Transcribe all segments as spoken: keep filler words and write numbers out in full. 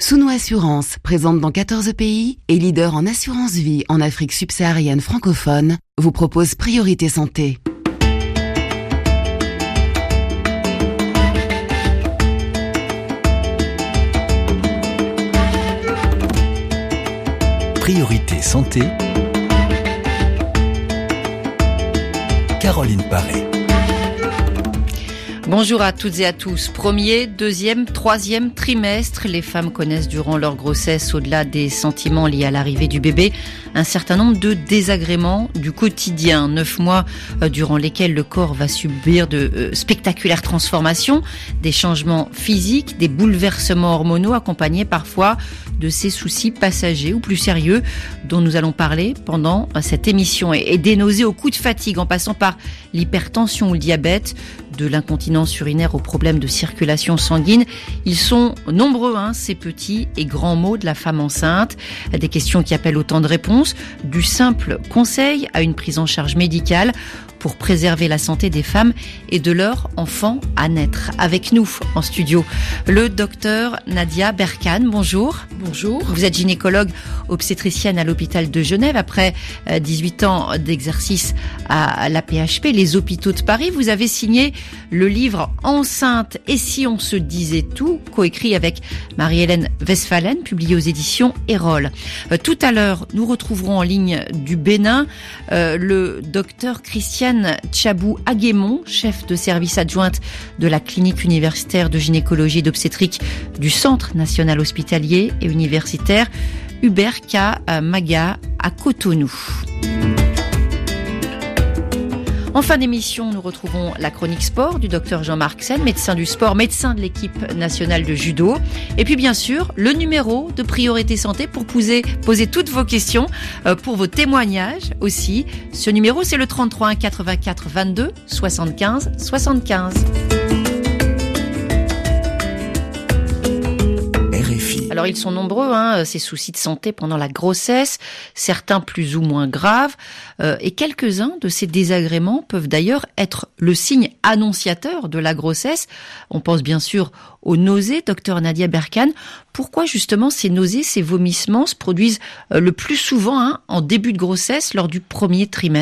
Souno Assurance, présente dans quatorze pays et leader en assurance vie en Afrique subsaharienne francophone, vous propose Priorité Santé. Priorité Santé, Caroline Paré. Bonjour à toutes et à tous. Premier, deuxième, troisième trimestre, les femmes connaissent durant leur grossesse, au-delà des sentiments liés à l'arrivée du bébé, un certain nombre de désagréments du quotidien. Neuf mois euh, durant lesquels le corps va subir de euh, spectaculaires transformations, des changements physiques, des bouleversements hormonaux accompagnés parfois de ces soucis passagers ou plus sérieux dont nous allons parler pendant cette émission, et, et des nausées au coup de fatigue en passant par l'hypertension ou le diabète, de l'incontinence urinaire aux problèmes de circulation sanguine. Ils sont nombreux, hein, ces petits et grands maux de la femme enceinte. Des questions qui appellent autant de réponses, du simple conseil à une prise en charge médicale pour préserver la santé des femmes et de leurs enfants à naître. Avec nous en studio, le docteur Nadia Berkane. Bonjour. Bonjour. Vous êtes gynécologue obstétricienne à l'hôpital de Genève. Après dix-huit ans d'exercice à l'A P H P, les hôpitaux de Paris, vous avez signé le livre Enceinte et si on se disait tout, coécrit avec Marie-Hélène Westphalen, publié aux éditions Erol. Euh, tout à l'heure, nous retrouverons en ligne du Bénin euh, le docteur Christiane Tchabou Aguémon, chef de service adjointe de la clinique universitaire de gynécologie et d'obstétrique du Centre national hospitalier et universitaire Hubert K. Maga à Cotonou. En fin d'émission, nous retrouvons la chronique sport du docteur Jean-Marc Sen, médecin du sport, médecin de l'équipe nationale de judo. Et puis bien sûr, le numéro de Priorité Santé pour poser, poser toutes vos questions, euh, pour vos témoignages aussi. Ce numéro, c'est le trente-trois un quatre-vingt-quatre vingt-deux soixante-quinze soixante-quinze. Alors ils sont nombreux, hein, ces soucis de santé pendant la grossesse, certains plus ou moins graves, euh, et quelques-uns de ces désagréments peuvent d'ailleurs être le signe annonciateur de la grossesse. On pense bien sûr aux nausées, docteur Nadia Berkane. Pourquoi justement ces nausées, ces vomissements se produisent euh, le plus souvent, hein, en début de grossesse, lors du premier trimestre ?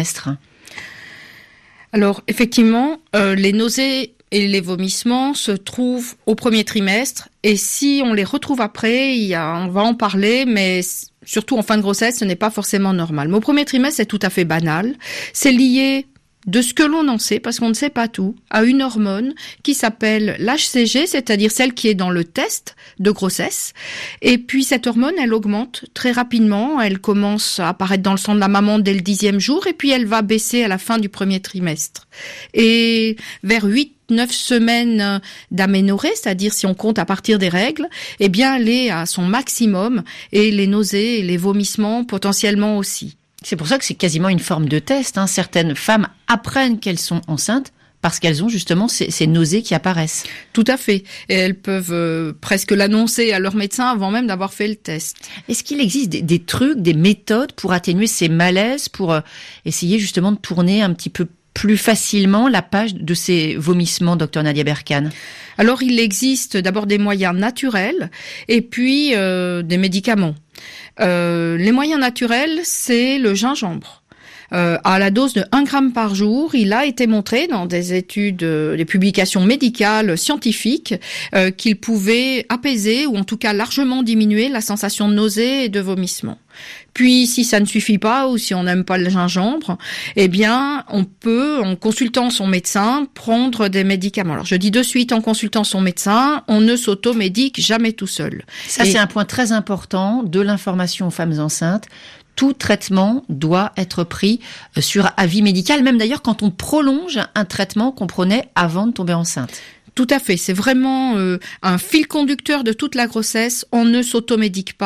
Alors effectivement, euh, les nausées et les vomissements se trouvent au premier trimestre, et si on les retrouve après, il y a, on va en parler, mais surtout en fin de grossesse, ce n'est pas forcément normal. Mais au premier trimestre, c'est tout à fait banal. C'est lié, de ce que l'on en sait, parce qu'on ne sait pas tout, à une hormone qui s'appelle l'H C G, c'est-à-dire celle qui est dans le test de grossesse. Et puis cette hormone, elle augmente très rapidement, elle commence à apparaître dans le sang de la maman dès le dixième jour, et puis elle va baisser à la fin du premier trimestre. Et vers huit neuf semaines d'aménorrhée, c'est-à-dire si on compte à partir des règles, eh bien elle est à son maximum, et les nausées et les vomissements potentiellement aussi. C'est pour ça que c'est quasiment une forme de test, hein. Certaines femmes apprennent qu'elles sont enceintes parce qu'elles ont justement ces, ces nausées qui apparaissent. Tout à fait. Et elles peuvent euh, presque l'annoncer à leur médecin avant même d'avoir fait le test. Est-ce qu'il existe des, des trucs, des méthodes pour atténuer ces malaises, pour euh, essayer justement de tourner un petit peu plus facilement la page de ces vomissements, docteur Nadia Berkane ? Alors, il existe d'abord des moyens naturels et puis euh, des médicaments. Euh, les moyens naturels, c'est le gingembre. Euh, à la dose de un gramme par jour, il a été montré dans des études, euh, des publications médicales scientifiques, euh, qu'il pouvait apaiser ou en tout cas largement diminuer la sensation de nausée et de vomissement. Puis, si ça ne suffit pas ou si on n'aime pas le gingembre, eh bien, on peut, en consultant son médecin, prendre des médicaments. Alors, je dis de suite, en consultant son médecin, on ne s'automédique jamais tout seul. Ça, et c'est un point très important de l'information aux femmes enceintes. Tout traitement doit être pris sur avis médical, même d'ailleurs quand on prolonge un traitement qu'on prenait avant de tomber enceinte. Tout à fait, c'est vraiment euh, un fil conducteur de toute la grossesse. On ne s'automédique pas,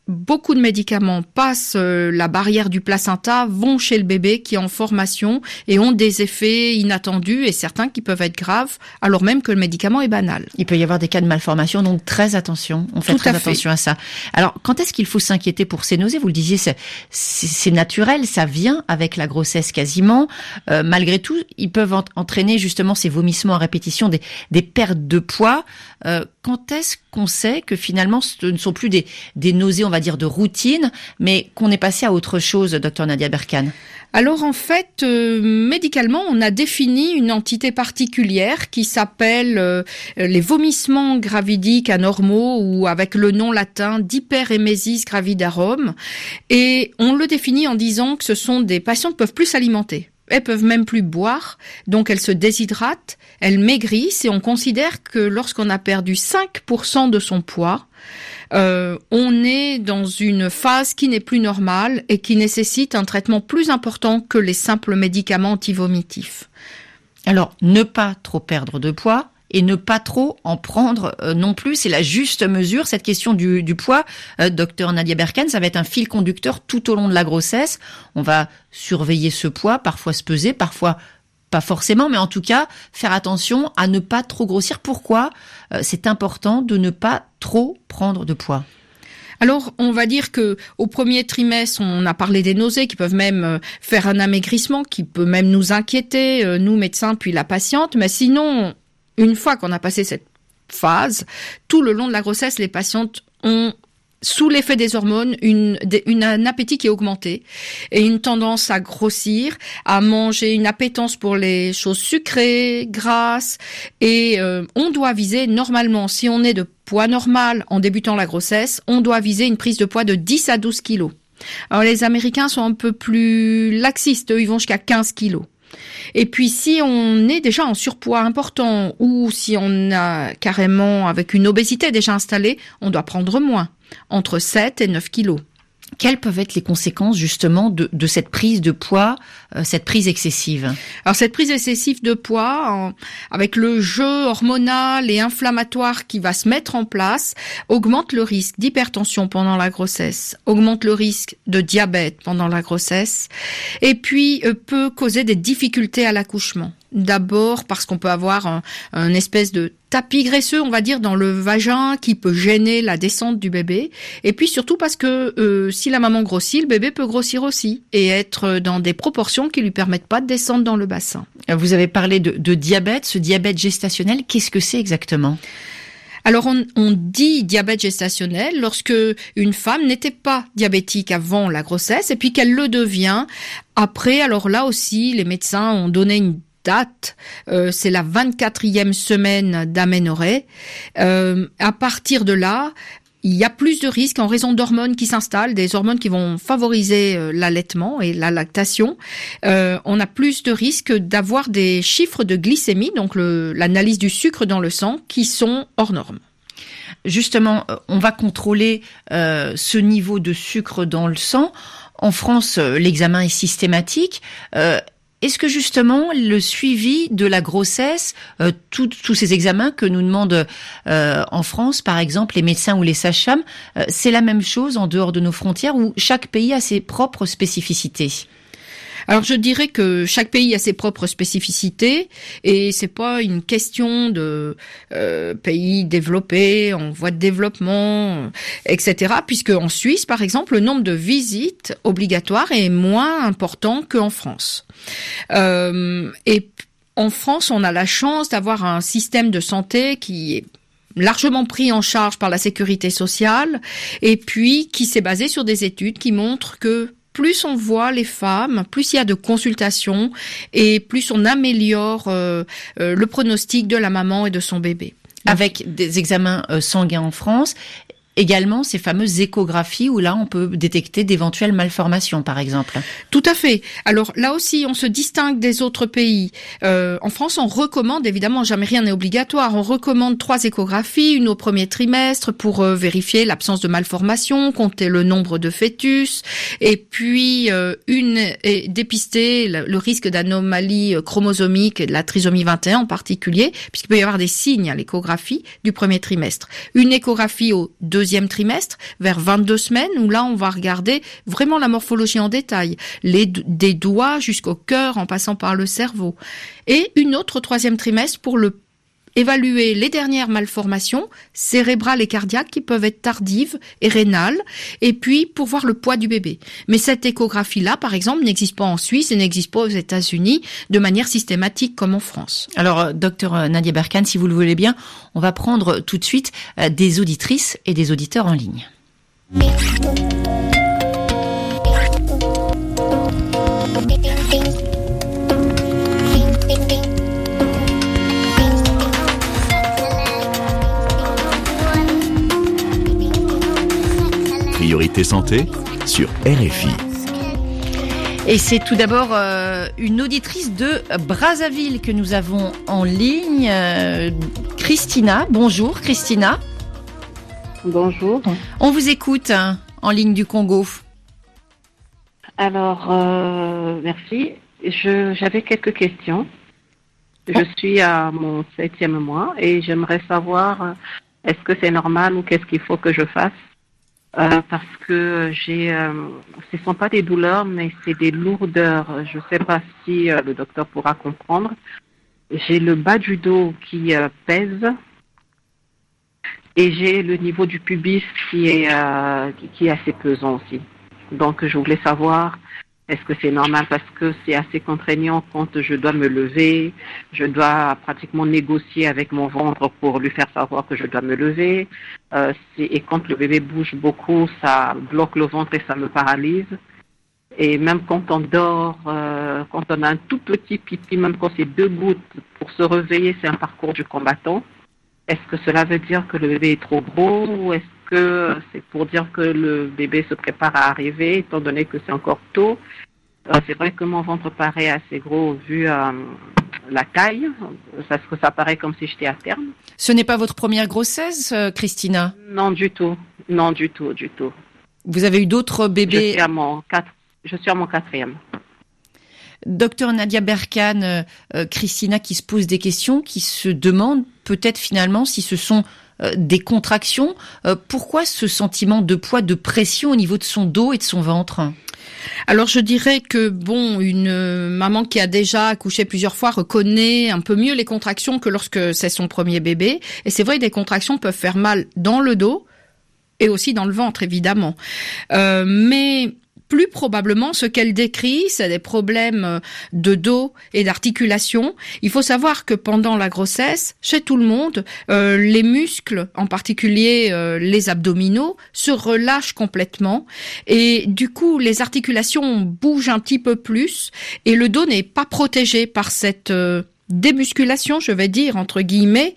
beaucoup de médicaments passent euh, la barrière du placenta, vont chez le bébé qui est en formation et ont des effets inattendus et certains qui peuvent être graves alors même que le médicament est banal. Il peut y avoir des cas de malformation, donc très attention. On fait Tout très à fait. attention à ça. Alors, quand est-ce qu'il faut s'inquiéter pour ces nausées? Vous le disiez, c'est, c'est, c'est naturel, ça vient avec la grossesse quasiment. Euh, malgré tout, ils peuvent ent- entraîner justement ces vomissements à répétition, des, des pertes de poids. Euh, quand est-ce qu'on sait que finalement ce ne sont plus des, des nausées, on va dire, de routine, mais qu'on est passé à autre chose, docteur Nadia Berkane? Alors en fait, euh, médicalement, on a défini une entité particulière qui s'appelle euh, les vomissements gravidiques anormaux ou avec le nom latin d'hyperémesis gravidarum. Et on le définit en disant que ce sont des patients qui peuvent plus s'alimenter. Elles peuvent même plus boire, donc elles se déshydratent, elles maigrissent et on considère que lorsqu'on a perdu cinq pour cent de son poids, euh, on est dans une phase qui n'est plus normale et qui nécessite un traitement plus important que les simples médicaments antivomitifs. Alors, ne pas trop perdre de poids et ne pas trop en prendre euh, non plus, c'est la juste mesure. Cette question du, du poids, euh, docteur Nadia Berkane, ça va être un fil conducteur tout au long de la grossesse. On va surveiller ce poids, parfois se peser, parfois pas forcément, mais en tout cas, faire attention à ne pas trop grossir. Pourquoi euh, c'est important de ne pas trop prendre de poids? Alors, on va dire que au premier trimestre, on a parlé des nausées qui peuvent même faire un amaigrissement, qui peut même nous inquiéter, euh, nous médecins, puis la patiente. Mais sinon, une fois qu'on a passé cette phase, tout le long de la grossesse, les patientes ont, sous l'effet des hormones, une, une, un appétit qui est augmenté et une tendance à grossir, à manger, une appétence pour les choses sucrées, grasses. Et euh, on doit viser, normalement, si on est de poids normal en débutant la grossesse, on doit viser une prise de poids de dix à douze kilos. Alors les Américains sont un peu plus laxistes, eux, ils vont jusqu'à quinze kilos. Et puis si on est déjà en surpoids important ou si on a carrément avec une obésité déjà installée, on doit prendre moins, entre sept et neuf kilos. Quelles peuvent être les conséquences justement de, de cette prise de poids, euh, cette prise excessive? Alors cette prise excessive de poids, en, avec le jeu hormonal et inflammatoire qui va se mettre en place, augmente le risque d'hypertension pendant la grossesse, augmente le risque de diabète pendant la grossesse, et puis euh, peut causer des difficultés à l'accouchement. D'abord parce qu'on peut avoir un, un espèce de tapis graisseux, on va dire, dans le vagin qui peut gêner la descente du bébé. Et puis surtout parce que euh, si la maman grossit, le bébé peut grossir aussi et être dans des proportions qui lui permettent pas de descendre dans le bassin. Vous avez parlé de, de diabète, ce diabète gestationnel, qu'est-ce que c'est exactement ? Alors on, on dit diabète gestationnel lorsque une femme n'était pas diabétique avant la grossesse et puis qu'elle le devient après. Alors là aussi, les médecins ont donné une date, euh, c'est la vingt-quatrième semaine d'aménorrhée. Euh, à partir de là, il y a plus de risques en raison d'hormones qui s'installent, des hormones qui vont favoriser euh, l'allaitement et la lactation. Euh, on a plus de risques d'avoir des chiffres de glycémie, donc le, l'analyse du sucre dans le sang, qui sont hors normes. Justement, on va contrôler euh, ce niveau de sucre dans le sang. En France, l'examen est systématique. Euh, Est-ce que justement le suivi de la grossesse, euh, tous ces examens que nous demandent euh, en France, par exemple, les médecins ou les sages-femmes, euh, c'est la même chose en dehors de nos frontières où chaque pays a ses propres spécificités? Alors je dirais que chaque pays a ses propres spécificités et c'est pas une question de euh, pays développés, en voie de développement, et cetera. Puisque en Suisse, par exemple, le nombre de visites obligatoires est moins important qu'en France. Euh, et en France, on a la chance d'avoir un système de santé qui est largement pris en charge par la sécurité sociale et puis qui s'est basé sur des études qui montrent que plus on voit les femmes, plus il y a de consultations et plus on améliore euh, euh, le pronostic de la maman et de son bébé. Donc, avec des examens euh, sanguins en France, également ces fameuses échographies où là on peut détecter d'éventuelles malformations par exemple. Tout à fait. Alors là aussi on se distingue des autres pays. Euh, en France on recommande, évidemment jamais rien n'est obligatoire, on recommande trois échographies, une au premier trimestre pour euh, vérifier l'absence de malformation, compter le nombre de fœtus et puis euh, une et dépister le, le risque d'anomalie chromosomique et de la trisomie vingt et un en particulier puisqu'il peut y avoir des signes à l'échographie du premier trimestre. Une échographie au deuxième deuxième trimestre, vers vingt-deux semaines, où là, on va regarder vraiment la morphologie en détail, les, des doigts jusqu'au cœur, en passant par le cerveau. Et une autre troisième trimestre pour le évaluer les dernières malformations cérébrales et cardiaques qui peuvent être tardives et rénales, et puis pour voir le poids du bébé. Mais cette échographie-là, par exemple, n'existe pas en Suisse et n'existe pas aux États-Unis de manière systématique comme en France. Alors, docteur Nadia Berkane, si vous le voulez bien, on va prendre tout de suite des auditrices et des auditeurs en ligne. Priorité santé sur R F I. Et c'est tout d'abord euh, une auditrice de Brazzaville que nous avons en ligne, euh, Christina. Bonjour Christina. Bonjour. On vous écoute hein, en ligne du Congo. Alors, euh, merci. Je, j'avais quelques questions. Je suis à mon septième mois et j'aimerais savoir est-ce que c'est normal ou qu'est-ce qu'il faut que je fasse. Euh, parce que j'ai, euh, ce ne sont pas des douleurs, mais c'est des lourdeurs. Je ne sais pas si euh, le docteur pourra comprendre. J'ai le bas du dos qui euh, pèse et j'ai le niveau du pubis qui est, euh, qui est assez pesant aussi. Donc, je voulais savoir, est-ce que c'est normal parce que c'est assez contraignant quand je dois me lever, je dois pratiquement négocier avec mon ventre pour lui faire savoir que je dois me lever. Euh, c'est, et quand le bébé bouge beaucoup, ça bloque le ventre et ça me paralyse. Et même quand on dort, euh, quand on a un tout petit pipi, même quand c'est deux gouttes, pour se réveiller, c'est un parcours du combattant. Est-ce que cela veut dire que le bébé est trop gros ou est-ce que c'est pour dire que le bébé se prépare à arriver, étant donné que c'est encore tôt? Euh, c'est vrai que mon ventre paraît assez gros vu euh, la taille, parce que ça paraît comme si j'étais à terme. Ce n'est pas votre première grossesse, euh, Christina? Non, du tout. Non, du tout, du tout. Vous avez eu d'autres bébés? Je suis à mon, quatre... je suis à mon quatrième. Docteur Nadia Berkane, euh, euh, Christina qui se pose des questions, qui se demande peut-être finalement si ce sont euh, des contractions. Euh, pourquoi ce sentiment de poids, de pression au niveau de son dos et de son ventre? Alors je dirais que bon, une euh, maman qui a déjà accouché plusieurs fois reconnaît un peu mieux les contractions que lorsque c'est son premier bébé. Et c'est vrai que des contractions peuvent faire mal dans le dos et aussi dans le ventre, évidemment. Euh, mais plus probablement, ce qu'elle décrit, c'est des problèmes de dos et d'articulation. Il faut savoir que pendant la grossesse, chez tout le monde, euh, les muscles, en particulier euh, les abdominaux, se relâchent complètement. Et du coup, les articulations bougent un petit peu plus et le dos n'est pas protégé par cette euh, démusculation, je vais dire, entre guillemets.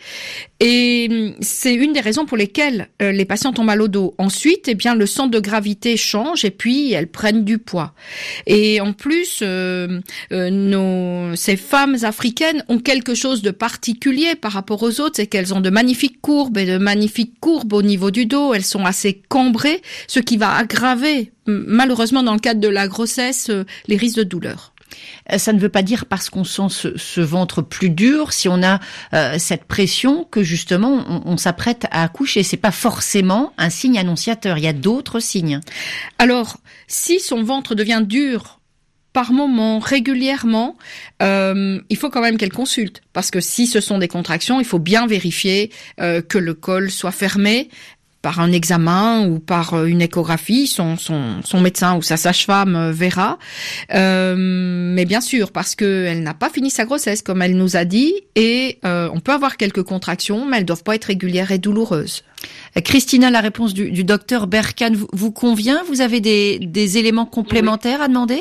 Et c'est une des raisons pour lesquelles euh, les patients ont mal au dos. Ensuite, eh bien, le centre de gravité change et puis elles prennent du poids. Et en plus, euh, euh, nos, ces femmes africaines ont quelque chose de particulier par rapport aux autres, c'est qu'elles ont de magnifiques courbes et de magnifiques courbes au niveau du dos. Elles sont assez cambrées, ce qui va aggraver, malheureusement, dans le cadre de la grossesse, euh, les risques de douleur. Ça ne veut pas dire parce qu'on sent ce, ce ventre plus dur, si on a euh, cette pression, que justement on, on s'apprête à accoucher. C'est pas forcément un signe annonciateur. Il y a d'autres signes. Alors, si son ventre devient dur par moment, régulièrement, euh, il faut quand même qu'elle consulte. Parce que si ce sont des contractions, il faut bien vérifier euh, que le col soit fermé par un examen ou par une échographie, son, son, son médecin ou sa sage-femme verra. Euh, mais bien sûr, parce qu'elle n'a pas fini sa grossesse, comme elle nous a dit, et euh, on peut avoir quelques contractions, mais elles ne doivent pas être régulières et douloureuses. Christina, la réponse du, du docteur Berkane vous, vous convient? Vous avez des, des éléments complémentaires à demander?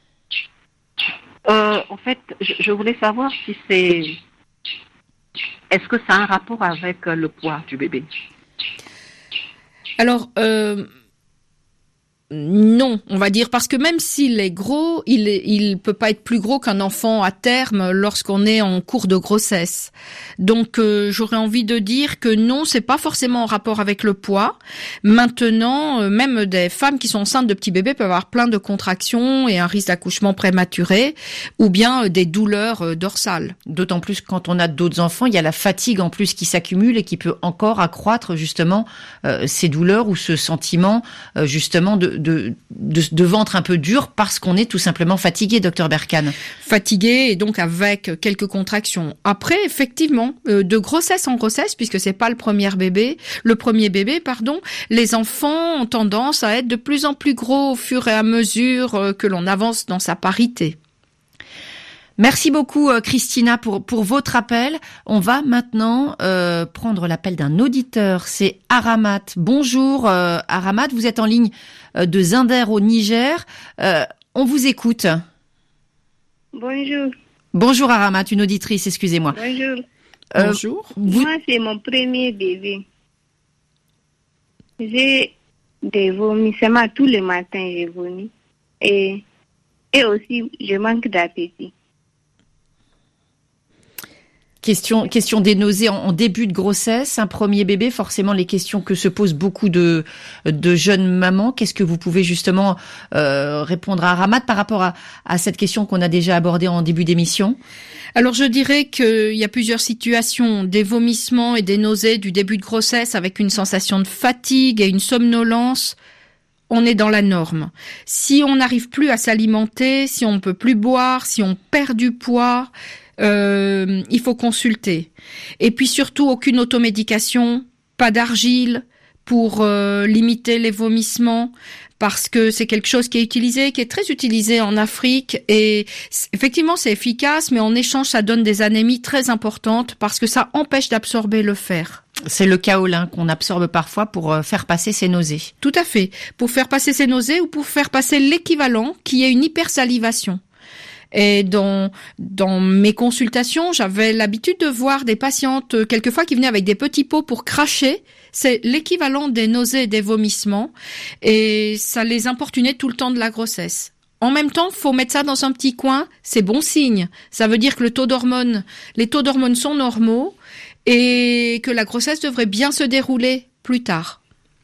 euh, En fait, je, je voulais savoir si c'est... Est-ce que ça a un rapport avec le poids du bébé? Alors, euh, Non, on va dire, parce que même s'il est gros, il est, il peut pas être plus gros qu'un enfant à terme lorsqu'on est en cours de grossesse. Donc, euh, j'aurais envie de dire que non, c'est pas forcément en rapport avec le poids. Maintenant, euh, même des femmes qui sont enceintes de petits bébés peuvent avoir plein de contractions et un risque d'accouchement prématuré, ou bien euh, des douleurs euh, dorsales. D'autant plus quand on a d'autres enfants, il y a la fatigue en plus qui s'accumule et qui peut encore accroître justement euh, ces douleurs ou ce sentiment euh, justement de De, de, de ventre un peu dur parce qu'on est tout simplement fatigué, docteur Berkane. Fatigué et donc avec quelques contractions. Après, effectivement, euh, de grossesse en grossesse, puisque c'est pas le premier bébé, le premier bébé, pardon, les enfants ont tendance à être de plus en plus gros au fur et à mesure euh, que l'on avance dans sa parité. Merci beaucoup Christina pour pour votre appel. On va maintenant euh, prendre l'appel d'un auditeur. C'est Aramat. Bonjour euh, Aramat, vous êtes en ligne euh, de Zinder au Niger. Euh, on vous écoute. Bonjour. Bonjour Aramat, une auditrice, excusez-moi. Bonjour. Euh, Bonjour. Vous... Moi, c'est mon premier bébé. J'ai des vomissements tous les matins, j'ai vomi. Et, et aussi, je manque d'appétit. Question, question des nausées en, en début de grossesse, un premier bébé, forcément les questions que se posent beaucoup de, de jeunes mamans. Qu'est-ce que vous pouvez justement euh, répondre à Aramat par rapport à, à cette question qu'on a déjà abordée en début d'émission? Alors je dirais qu'il y a plusieurs situations, des vomissements et des nausées du début de grossesse avec une sensation de fatigue et une somnolence. On est dans la norme. Si on n'arrive plus à s'alimenter, si on ne peut plus boire, si on perd du poids, Euh, il faut consulter. Et puis surtout, aucune automédication, pas d'argile pour euh, limiter les vomissements, parce que c'est quelque chose qui est utilisé, qui est très utilisé en Afrique. Et effectivement, c'est efficace, mais en échange, ça donne des anémies très importantes parce que ça empêche d'absorber le fer. C'est le kaolin qu'on absorbe parfois pour faire passer ces nausées. Tout à fait. Pour faire passer ces nausées ou pour faire passer l'équivalent qui est une hypersalivation. Et dans dans mes consultations, j'avais l'habitude de voir des patientes euh, quelquefois qui venaient avec des petits pots pour cracher. C'est l'équivalent des nausées et des vomissements, et ça les importunait tout le temps de la grossesse. En même temps, faut mettre ça dans un petit coin, c'est bon signe. Ça veut dire que le taux d'hormones, les taux d'hormones sont normaux et que la grossesse devrait bien se dérouler plus tard.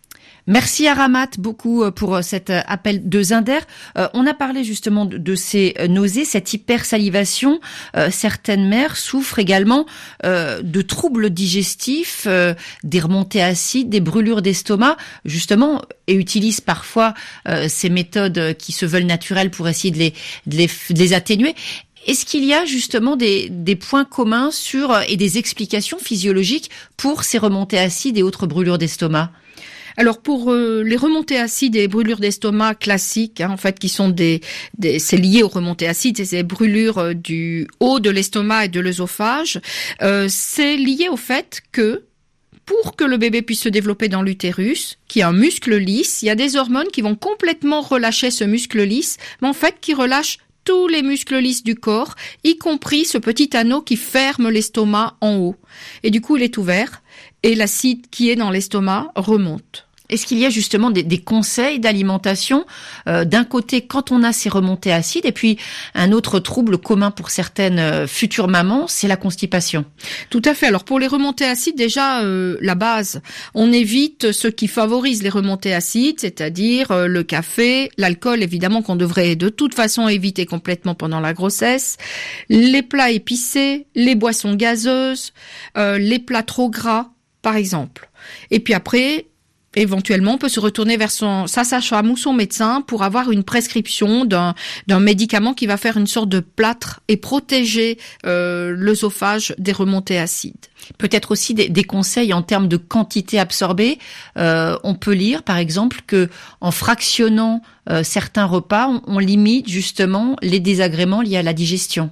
Merci Aramat beaucoup pour cet appel de Zinder. Euh, on a parlé justement de, de ces nausées, cette hypersalivation. Euh, certaines mères souffrent également euh, de troubles digestifs, euh, des remontées acides, des brûlures d'estomac, justement, et utilisent parfois euh, ces méthodes qui se veulent naturelles pour essayer de les, de les, de les atténuer. Est-ce qu'il y a justement des, des points communs sur et des explications physiologiques pour ces remontées acides et autres brûlures d'estomac ? Alors pour euh, les remontées acides et les brûlures d'estomac classiques, hein, en fait, qui sont des, des, c'est lié aux remontées acides, c'est ces brûlures euh, du haut de l'estomac et de l'œsophage. Euh, c'est lié au fait que pour que le bébé puisse se développer dans l'utérus, qui est un muscle lisse, il y a des hormones qui vont complètement relâcher ce muscle lisse, mais en fait qui relâchent tous les muscles lisses du corps, y compris ce petit anneau qui ferme l'estomac en haut. Et du coup, il est ouvert et l'acide qui est dans l'estomac remonte. Est-ce qu'il y a justement des, des conseils d'alimentation euh, d'un côté quand on a ces remontées acides et puis un autre trouble commun pour certaines euh, futures mamans, c'est la constipation. Tout à fait. Alors pour les remontées acides, déjà euh, la base, on évite ce qui favorise les remontées acides, c'est-à-dire euh, le café, l'alcool évidemment qu'on devrait de toute façon éviter complètement pendant la grossesse, les plats épicés, les boissons gazeuses, euh, les plats trop gras par exemple. Et puis après, éventuellement, on peut se retourner vers son, sa sage-femme ou son médecin pour avoir une prescription d'un, d'un médicament qui va faire une sorte de plâtre et protéger euh, l'œsophage des remontées acides. Peut-être aussi des, des conseils en termes de quantité absorbée. Euh, on peut lire, par exemple, que en fractionnant euh, certains repas, on, on limite justement les désagréments liés à la digestion.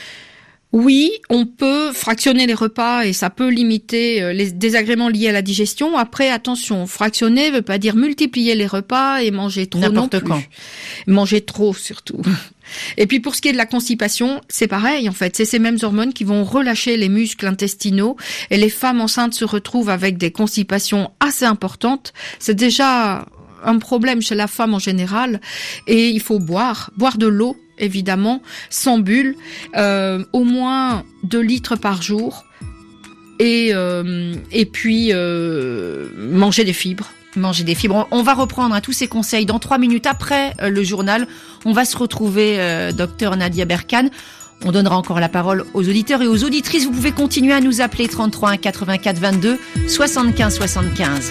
Oui, on peut fractionner les repas et ça peut limiter les désagréments liés à la digestion. Après, attention, fractionner veut pas dire multiplier les repas et manger trop N'importe non plus. quand. Manger trop surtout. Et puis pour ce qui est de la constipation, c'est pareil en fait. C'est ces mêmes hormones qui vont relâcher les muscles intestinaux et les femmes enceintes se retrouvent avec des constipations assez importantes. C'est déjà un problème chez la femme en général. Et il faut boire, boire de l'eau, évidemment, sans bulle, euh, au moins deux litres par jour. Et, euh, et puis, euh, manger des fibres. Manger des fibres. On va reprendre hein, tous ces conseils dans trois minutes après euh, le journal. On va se retrouver, euh, docteur Nadia Berkane. On donnera encore la parole aux auditeurs et aux auditrices. Vous pouvez continuer à nous appeler trente-trois un quatre-vingt-quatre vingt-deux soixante-quinze soixante-quinze.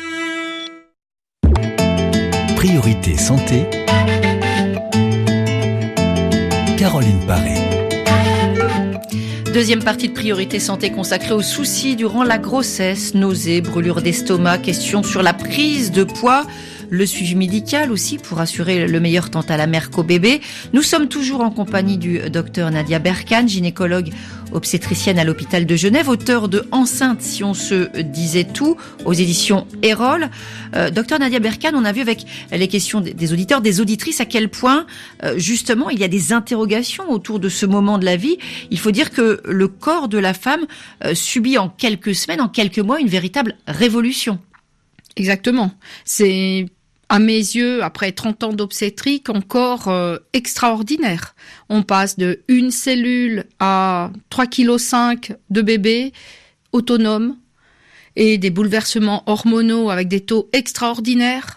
Priorité santé. Caroline Paré. Deuxième partie de Priorité Santé consacrée aux soucis durant la grossesse, nausées, brûlures d'estomac, questions sur la prise de poids, le suivi médical aussi pour assurer le meilleur tant à la mère qu'au bébé. Nous sommes toujours en compagnie du docteur Nadia Berkane, gynécologue obstétricienne à l'hôpital de Genève, auteur de Enceinte si on se disait tout aux éditions Erol. Euh, docteur Nadia Berkane, on a vu avec les questions des auditeurs, des auditrices à quel point euh, justement il y a des interrogations autour de ce moment de la vie. Il faut dire que le corps de la femme euh, subit en quelques semaines, en quelques mois, une véritable révolution. Exactement. C'est, à mes yeux, après trente ans d'obstétrique, encore euh, extraordinaire. On passe de une cellule à trois virgule cinq kilos de bébé autonome et des bouleversements hormonaux avec des taux extraordinaires.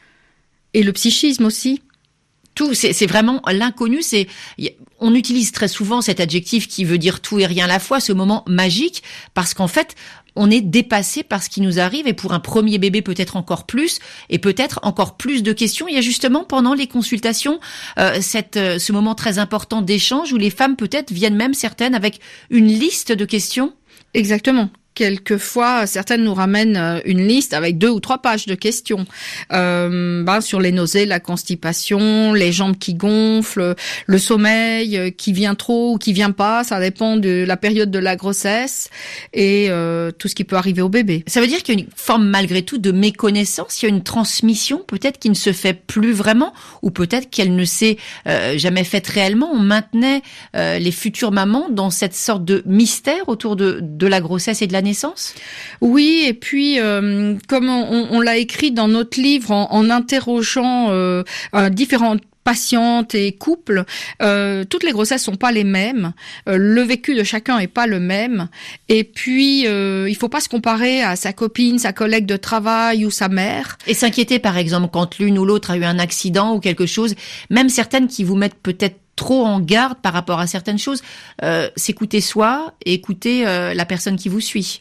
Et le psychisme aussi. Tout, c'est, c'est vraiment l'inconnu. C'est, on utilise très souvent cet adjectif qui veut dire tout et rien à la fois, ce moment magique, parce qu'en fait, on est dépassé par ce qui nous arrive et pour un premier bébé peut-être encore plus et peut-être encore plus de questions. Il y a justement pendant les consultations euh, cette, euh, ce moment très important d'échange où les femmes peut-être viennent même certaines avec une liste de questions. Exactement. Quelquefois, certaines nous ramènent une liste avec deux ou trois pages de questions euh, ben, sur les nausées, la constipation, les jambes qui gonflent, le sommeil qui vient trop ou qui vient pas. Ça dépend de la période de la grossesse et euh, tout ce qui peut arriver au bébé. Ça veut dire qu'il y a une forme malgré tout de méconnaissance, il y a une transmission peut-être qui ne se fait plus vraiment ou peut-être qu'elle ne s'est euh, jamais faite réellement. On maintenait euh, les futures mamans dans cette sorte de mystère autour de, de la grossesse et de la naissance ? Oui, et puis euh, comme on, on l'a écrit dans notre livre en, en interrogeant euh, euh, différentes patientes et couples, euh, toutes les grossesses sont pas les mêmes, euh, le vécu de chacun est pas le même, et puis euh, il faut pas se comparer à sa copine, sa collègue de travail ou sa mère. Et s'inquiéter par exemple quand l'une ou l'autre a eu un accident ou quelque chose, même certaines qui vous mettent peut-être trop en garde par rapport à certaines choses, euh, s'écouter soi et écouter euh, la personne qui vous suit.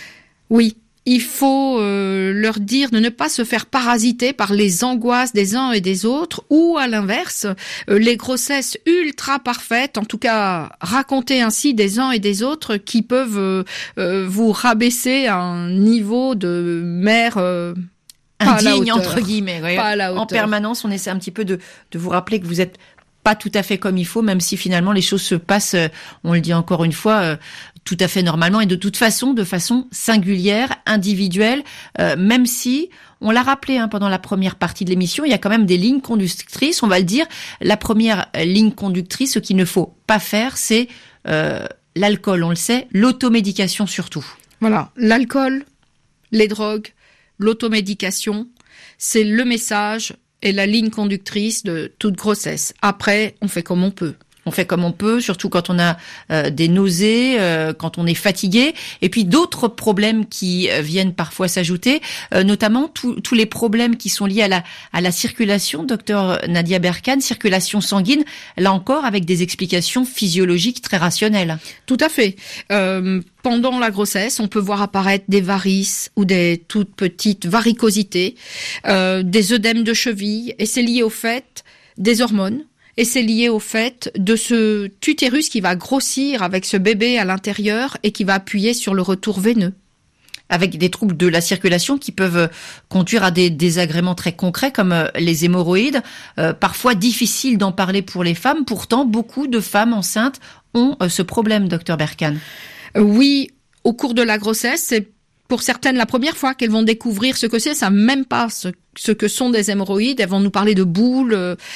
Oui. Il faut euh, leur dire de ne pas se faire parasiter par les angoisses des uns et des autres ou à l'inverse, euh, les grossesses ultra parfaites, en tout cas racontées ainsi des uns et des autres qui peuvent euh, euh, vous rabaisser à un niveau de mère euh, indigne entre guillemets. Ouais. Pas à la hauteur. En permanence, on essaie un petit peu de, de vous rappeler que vous êtes pas tout à fait comme il faut, même si finalement les choses se passent, on le dit encore une fois, euh, tout à fait normalement et de toute façon, de façon singulière, individuelle, euh, même si, on l'a rappelé hein, pendant la première partie de l'émission, il y a quand même des lignes conductrices, on va le dire. La première ligne conductrice, ce qu'il ne faut pas faire, c'est euh, l'alcool, on le sait, l'automédication surtout. Voilà, l'alcool, les drogues, l'automédication, c'est le message et la ligne conductrice de toute grossesse. Après, on fait comme on peut. On fait comme on peut, surtout quand on a euh, des nausées, euh, quand on est fatigué, et puis d'autres problèmes qui euh, viennent parfois s'ajouter, euh, notamment tous les problèmes qui sont liés à la à la circulation. Docteur Nadia Berkane, circulation sanguine, là encore avec des explications physiologiques très rationnelles. Tout à fait. Euh, pendant la grossesse, on peut voir apparaître des varices ou des toutes petites varicosités, euh, des œdèmes de cheville, et c'est lié au fait des hormones. Et c'est lié au fait de ce utérus qui va grossir avec ce bébé à l'intérieur et qui va appuyer sur le retour veineux. Avec des troubles de la circulation qui peuvent conduire à des désagréments très concrets comme les hémorroïdes. Euh, parfois difficile d'en parler pour les femmes. Pourtant, beaucoup de femmes enceintes ont ce problème, docteur Berkane. Oui, au cours de la grossesse, c'est pour certaines la première fois qu'elles vont découvrir ce que c'est. Ça même pas ce ce que sont des hémorroïdes. Elles vont nous parler de boules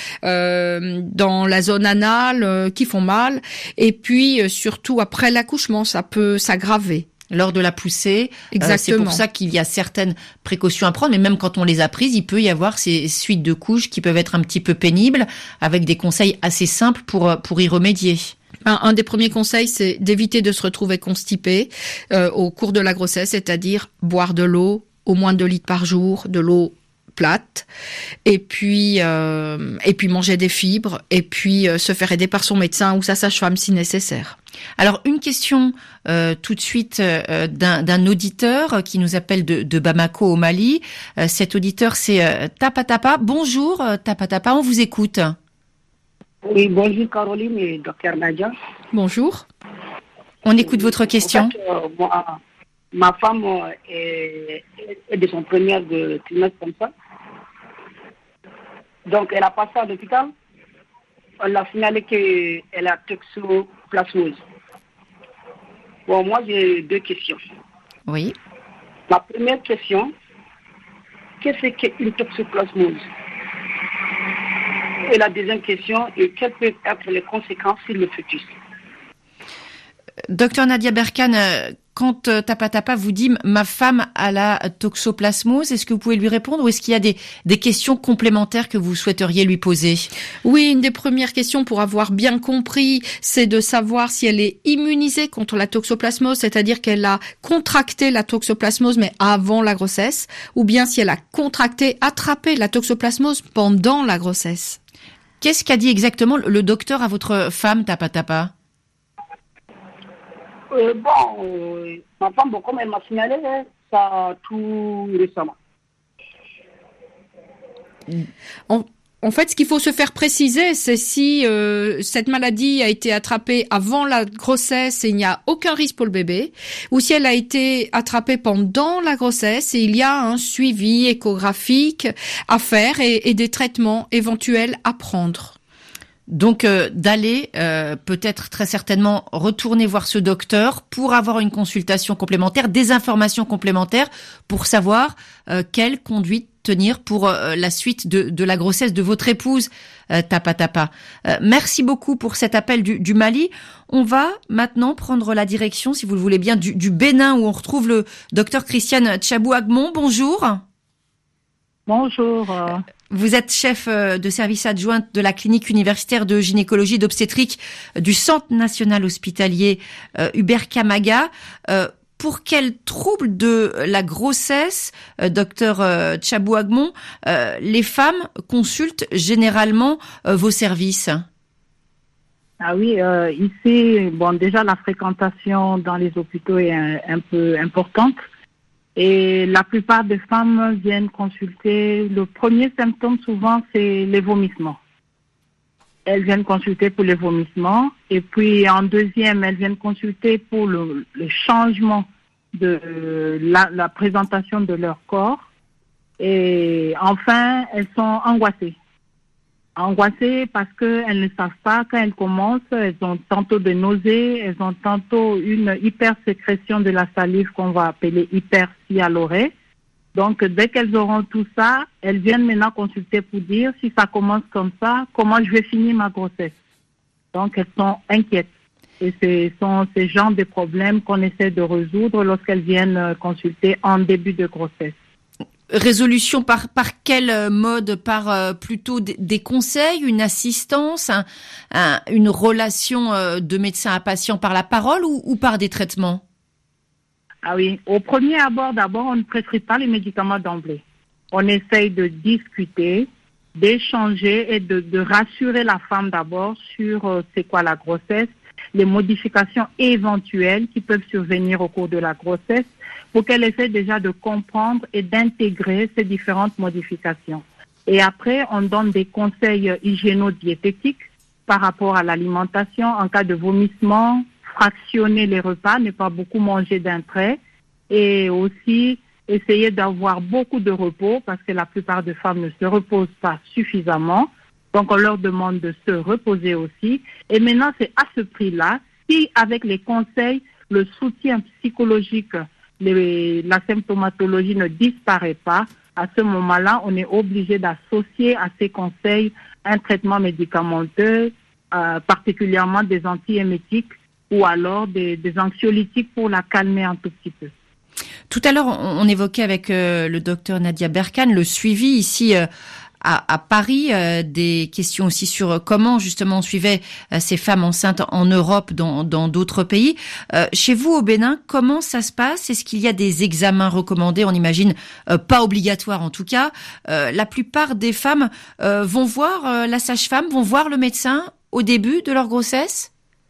euh, dans la zone anale euh, qui font mal. Et puis, euh, surtout après l'accouchement, ça peut s'aggraver. lors de la poussée. Exactement. Euh, c'est pour ça qu'il y a certaines précautions à prendre, mais même quand on les a prises, il peut y avoir ces suites de couches qui peuvent être un petit peu pénibles, avec des conseils assez simples pour pour y remédier. Un, un des premiers conseils, c'est d'éviter de se retrouver constipé euh, au cours de la grossesse, c'est-à-dire boire de l'eau, au moins deux litres par jour, de l'eau plate, et puis euh, et puis manger des fibres, et puis euh, se faire aider par son médecin ou sa sage-femme si nécessaire. Alors une question euh, tout de suite euh, d'un, d'un auditeur qui nous appelle de, de Bamako au Mali. Euh, cet auditeur, c'est euh, Tapa Tapa. Bonjour euh, Tapa Tapa, on vous écoute. Oui, bonjour Caroline et docteur Nadia. Bonjour. On écoute votre question. En fait, euh, moi, ma femme euh, est, est de son premier de trimestre comme ça. Donc elle a passé à l'hôpital. On a signalé qu'elle a toxoplasmose. Bon, moi j'ai deux questions. Oui. La première question, qu'est-ce qu'une toxoplasmose? Et la deuxième question, et quelles peuvent être les conséquences sur le fœtus? Docteur Nadia Berkane, quand euh, Tapa Tapa vous dit « ma femme a la toxoplasmose », est-ce que vous pouvez lui répondre ou est-ce qu'il y a des, des questions complémentaires que vous souhaiteriez lui poser? Oui, une des premières questions pour avoir bien compris, c'est de savoir si elle est immunisée contre la toxoplasmose, c'est-à-dire qu'elle a contracté la toxoplasmose mais avant la grossesse, ou bien si elle a contracté, attrapé la toxoplasmose pendant la grossesse. Qu'est-ce qu'a dit exactement le docteur à votre femme, Tapa Tapa? Euh, bon, euh, ma femme, bon, comme elle m'a signalé, hein, ça tout récemment. En, en fait, ce qu'il faut se faire préciser, c'est si euh, cette maladie a été attrapée avant la grossesse et il n'y a aucun risque pour le bébé, ou si elle a été attrapée pendant la grossesse et il y a un suivi échographique à faire et, et des traitements éventuels à prendre. Donc euh, d'aller euh, peut-être très certainement retourner voir ce docteur pour avoir une consultation complémentaire, des informations complémentaires pour savoir euh, quelle conduite tenir pour euh, la suite de, de la grossesse de votre épouse, euh, Tapa Tapa. Euh, merci beaucoup pour cet appel du, du Mali. On va maintenant prendre la direction, si vous le voulez bien, du, du Bénin où on retrouve le docteur Christiane Tchabou-Agmon. Bonjour. Bonjour. Vous êtes chef de service adjointe de la clinique universitaire de gynécologie et d'obstétrique du Centre national hospitalier euh, Hubert Kamaga. Euh, pour quel trouble de la grossesse, euh, docteur euh, Tchabou-Agmon, euh, les femmes consultent généralement euh, vos services? Ah oui, euh, ici, bon, déjà la fréquentation dans les hôpitaux est un, un peu importante. Et la plupart des femmes viennent consulter. Le premier symptôme, souvent, c'est les vomissements. Elles viennent consulter pour les vomissements. Et puis, en deuxième, elles viennent consulter pour le, le changement de la, la présentation de leur corps. Et enfin, elles sont angoissées. Angoissées parce qu'elles ne savent pas quand elles commencent. Elles ont tantôt des nausées, elles ont tantôt une hypersécrétion de la salive qu'on va appeler hypersialorée. Donc, dès qu'elles auront tout ça, elles viennent maintenant consulter pour dire si ça commence comme ça, comment je vais finir ma grossesse. Donc, elles sont inquiètes. Et ce sont ces genres de problèmes qu'on essaie de résoudre lorsqu'elles viennent consulter en début de grossesse. Résolution par par quel mode? Par euh, plutôt des, des conseils, une assistance, un, un, une relation euh, de médecin à patient par la parole ou, ou par des traitements? Ah oui, au premier abord, d'abord, on ne prescrit pas les médicaments d'emblée. On essaye de discuter, d'échanger et de, de rassurer la femme d'abord sur euh, c'est quoi la grossesse, les modifications éventuelles qui peuvent survenir au cours de la grossesse, pour qu'elle essaie déjà de comprendre et d'intégrer ces différentes modifications. Et après, on donne des conseils hygiéno-diététiques par rapport à l'alimentation. En cas de vomissement, fractionner les repas, ne pas beaucoup manger d'un trait. Et aussi, essayer d'avoir beaucoup de repos, parce que la plupart des femmes ne se reposent pas suffisamment. Donc, on leur demande de se reposer aussi. Et maintenant, c'est à ce prix-là, si avec les conseils, le soutien psychologique, Les, la symptomatologie ne disparaît pas, à ce moment-là, on est obligé d'associer à ces conseils un traitement médicamenteux, euh, particulièrement des antiémétiques ou alors des, des anxiolytiques pour la calmer un tout petit peu. Tout à l'heure, on, on évoquait avec euh, le docteur Nadia Berkane le suivi ici euh, à, à Paris, euh, des questions aussi sur euh, comment justement on suivait euh, ces femmes enceintes en Europe, dans, dans d'autres pays. Euh, chez vous au Bénin, comment ça se passe? Est-ce qu'il y a des examens recommandés? On imagine euh, pas obligatoires en tout cas. Euh, la plupart des femmes euh, vont voir euh, la sage-femme, vont voir le médecin au début de leur grossesse?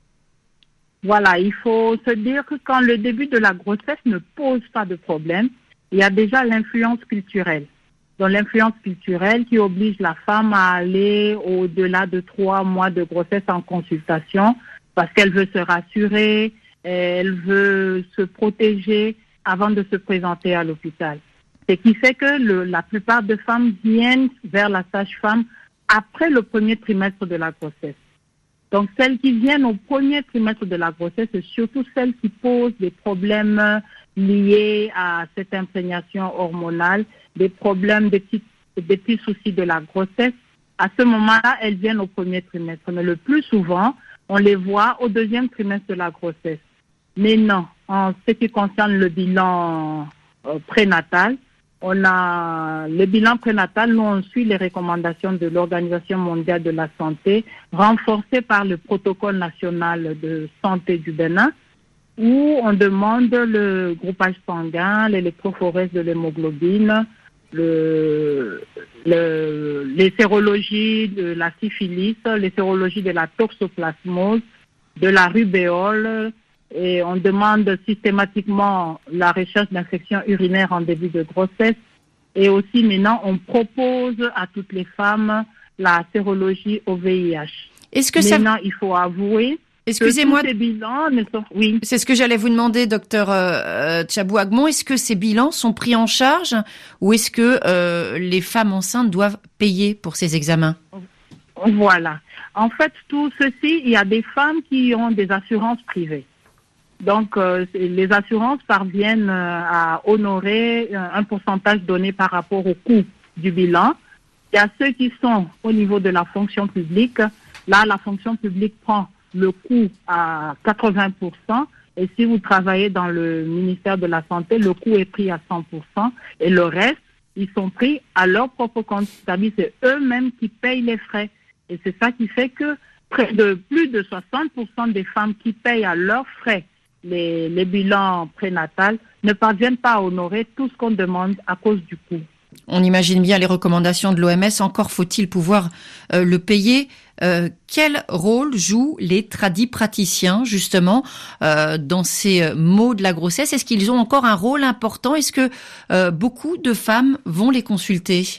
Voilà, il faut se dire que quand le début de la grossesse ne pose pas de problème, il y a déjà l'influence culturelle. Donc l'influence culturelle qui oblige la femme à aller au-delà de trois mois de grossesse en consultation parce qu'elle veut se rassurer, elle veut se protéger avant de se présenter à l'hôpital. Ce qui fait que le, la plupart des femmes viennent vers la sage-femme après le premier trimestre de la grossesse. Donc, celles qui viennent au premier trimestre de la grossesse, c'est surtout celles qui posent des problèmes liés à cette imprégnation hormonale, des problèmes, des petits, des petits soucis de la grossesse. À ce moment-là, elles viennent au premier trimestre. Mais le plus souvent, on les voit au deuxième trimestre de la grossesse. Mais non, en ce qui concerne le bilan euh, prénatal, on a le bilan prénatal, nous on suit les recommandations de l'Organisation mondiale de la santé, renforcées par le protocole national de santé du Bénin, où on demande le groupage sanguin, l'électrophorèse de l'hémoglobine, le, le, les sérologies de la syphilis, les sérologies de la toxoplasmose, de la rubéole, et on demande systématiquement la recherche d'infections urinaires en début de grossesse. Et aussi maintenant, on propose à toutes les femmes la sérologie au V I H. Est-ce que maintenant, ça... il faut avouer Excusez-moi, que tous ces bilans ne sont... oui. C'est ce que j'allais vous demander, docteur euh, Tchabou-Agmon. Est-ce que ces bilans sont pris en charge ou est-ce que euh, les femmes enceintes doivent payer pour ces examens? Voilà. En fait, tout ceci, il y a des femmes qui ont des assurances privées. Donc, euh, les assurances parviennent euh, à honorer euh, un pourcentage donné par rapport au coût du bilan. Il y a ceux qui sont au niveau de la fonction publique. Là, la fonction publique prend le coût à quatre-vingts pour cent. Et si vous travaillez dans le ministère de la Santé, le coût est pris à cent pour cent. Et le reste, ils sont pris à leur propre compte. C'est-à-dire c'est eux-mêmes qui payent les frais. Et c'est ça qui fait que près de plus de soixante pour cent des femmes qui payent à leurs frais Les, les bilans prénatals ne parviennent pas à honorer tout ce qu'on demande à cause du coût. On imagine bien les recommandations de l'O M S, encore faut-il pouvoir euh, le payer. Euh, quel rôle jouent les tradipraticiens justement euh, dans ces maux de la grossesse? Est-ce qu'ils ont encore un rôle important? Est-ce que euh, beaucoup de femmes vont les consulter?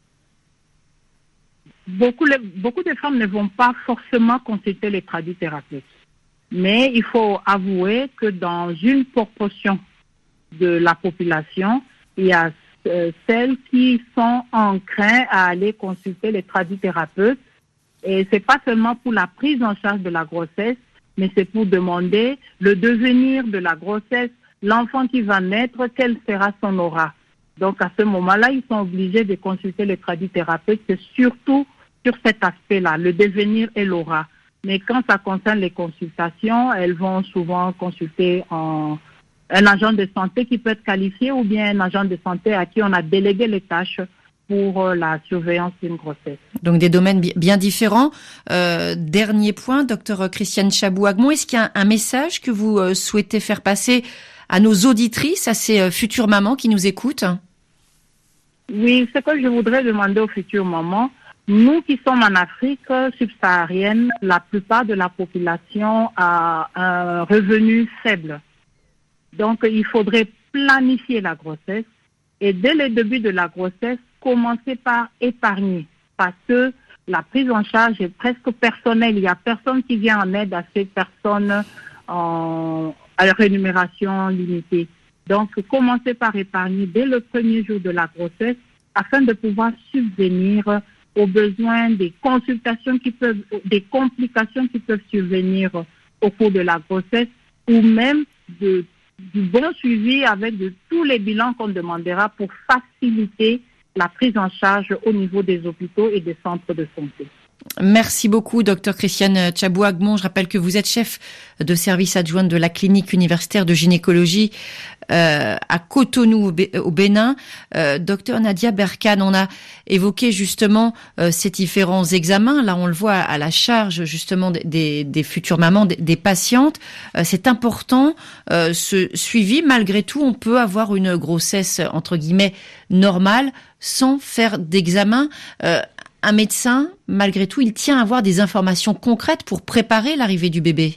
Beaucoup, les, beaucoup de femmes ne vont pas forcément consulter les tradithérapeutes. Mais il faut avouer que dans une proportion de la population, il y a euh, celles qui sont enclins à aller consulter les tradithérapeutes. Et c'est pas seulement pour la prise en charge de la grossesse, mais c'est pour demander le devenir de la grossesse, l'enfant qui va naître, quel sera son aura. Donc à ce moment-là, ils sont obligés de consulter les tradithérapeutes. C'est surtout sur cet aspect-là, le devenir et l'aura. Mais quand ça concerne les consultations, elles vont souvent consulter en, un agent de santé qui peut être qualifié ou bien un agent de santé à qui on a délégué les tâches pour la surveillance d'une grossesse. Donc des domaines bien différents. Euh, dernier point, docteur Christiane Tchabou-Agmon, est-ce qu'il y a un message que vous euh, souhaitez faire passer à nos auditrices, à ces euh, futures mamans qui nous écoutent? Oui, ce que je voudrais demander aux futures mamans, nous qui sommes en Afrique subsaharienne, la plupart de la population a un revenu faible. Donc, il faudrait planifier la grossesse et dès le début de la grossesse, commencer par épargner parce que la prise en charge est presque personnelle. Il n'y a personne qui vient en aide à ces personnes en, à la rémunération limitée. Donc, commencer par épargner dès le premier jour de la grossesse afin de pouvoir subvenir aux besoins des consultations qui peuvent, des complications qui peuvent survenir au cours de la grossesse ou même de, du bon suivi avec de tous les bilans qu'on demandera pour faciliter la prise en charge au niveau des hôpitaux et des centres de santé. Merci beaucoup, docteur Christiane Tchabou-Agmon. Je rappelle que vous êtes chef de service adjoint de la clinique universitaire de gynécologie euh, à Cotonou, au Bénin. Euh, docteur Nadia Berkane, on a évoqué justement euh, ces différents examens. Là, on le voit à la charge justement des, des, des futures mamans, des, des patientes. Euh, c'est important, euh, ce suivi. Malgré tout, on peut avoir une grossesse, entre guillemets, normale sans faire d'examen. Euh, Un médecin, malgré tout, il tient à avoir des informations concrètes pour préparer l'arrivée du bébé.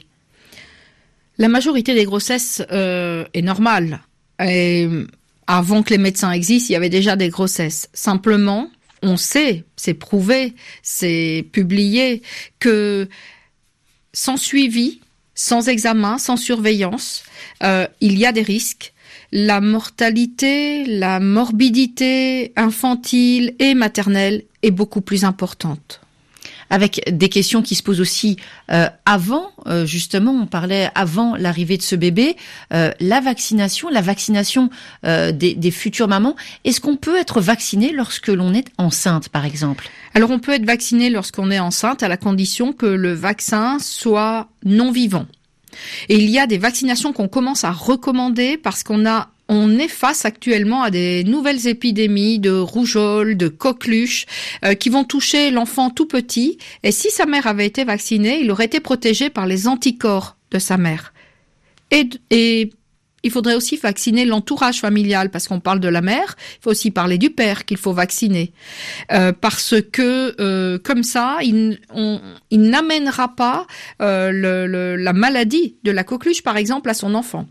La majorité des grossesses euh, est normale. Et avant que les médecins existent, il y avait déjà des grossesses. Simplement, on sait, c'est prouvé, c'est publié, que sans suivi, sans examen, sans surveillance, euh, il y a des risques. La mortalité, la morbidité infantile et maternelle est beaucoup plus importante. Avec des questions qui se posent aussi euh, avant, euh, justement, on parlait avant l'arrivée de ce bébé, euh, la vaccination, la vaccination euh, des, des futures mamans. Est-ce qu'on peut être vacciné lorsque l'on est enceinte, par exemple ? Alors, on peut être vacciné lorsqu'on est enceinte à la condition que le vaccin soit non vivant. Et il y a des vaccinations qu'on commence à recommander parce qu'on a On est face actuellement à des nouvelles épidémies de rougeole, de coqueluche, euh, qui vont toucher l'enfant tout petit. Et si sa mère avait été vaccinée, il aurait été protégé par les anticorps de sa mère. Et, et il faudrait aussi vacciner l'entourage familial, parce qu'on parle de la mère, il faut aussi parler du père qu'il faut vacciner. Euh, parce que, euh, comme ça, il, on, il n'amènera pas euh, le, le, la maladie de la coqueluche, par exemple, à son enfant.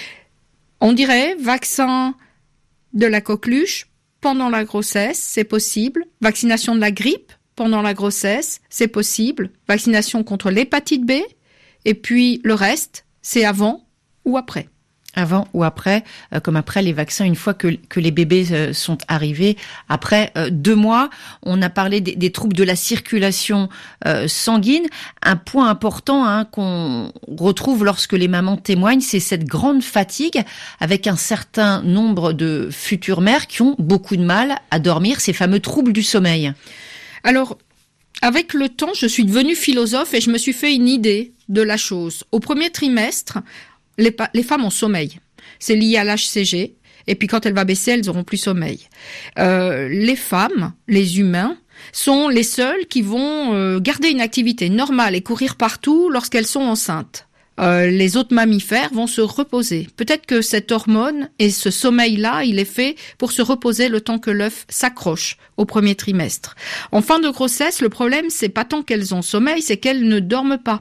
On dirait vaccin de la coqueluche pendant la grossesse, c'est possible. Vaccination de la grippe pendant la grossesse, c'est possible. Vaccination contre l'hépatite B. Et puis le reste, c'est avant ou après. Avant ou après, euh, comme après les vaccins, une fois que, que les bébés euh, sont arrivés, après euh, deux mois, on a parlé des, des troubles de la circulation euh, sanguine. Un point important hein, qu'on retrouve lorsque les mamans témoignent, c'est cette grande fatigue avec un certain nombre de futures mères qui ont beaucoup de mal à dormir, ces fameux troubles du sommeil. Alors, avec le temps, je suis devenue philosophe et je me suis fait une idée de la chose. Au premier trimestre, Les, pa- les femmes ont sommeil. C'est lié à l'H C G. Et puis quand elle va baisser, elles auront plus sommeil. Euh, les femmes, les humains, sont les seuls qui vont euh, garder une activité normale et courir partout lorsqu'elles sont enceintes. Euh, les autres mammifères vont se reposer. Peut-être que cette hormone et ce sommeil-là, il est fait pour se reposer le temps que l'œuf s'accroche au premier trimestre. En fin de grossesse, le problème, c'est pas tant qu'elles ont sommeil, c'est qu'elles ne dorment pas.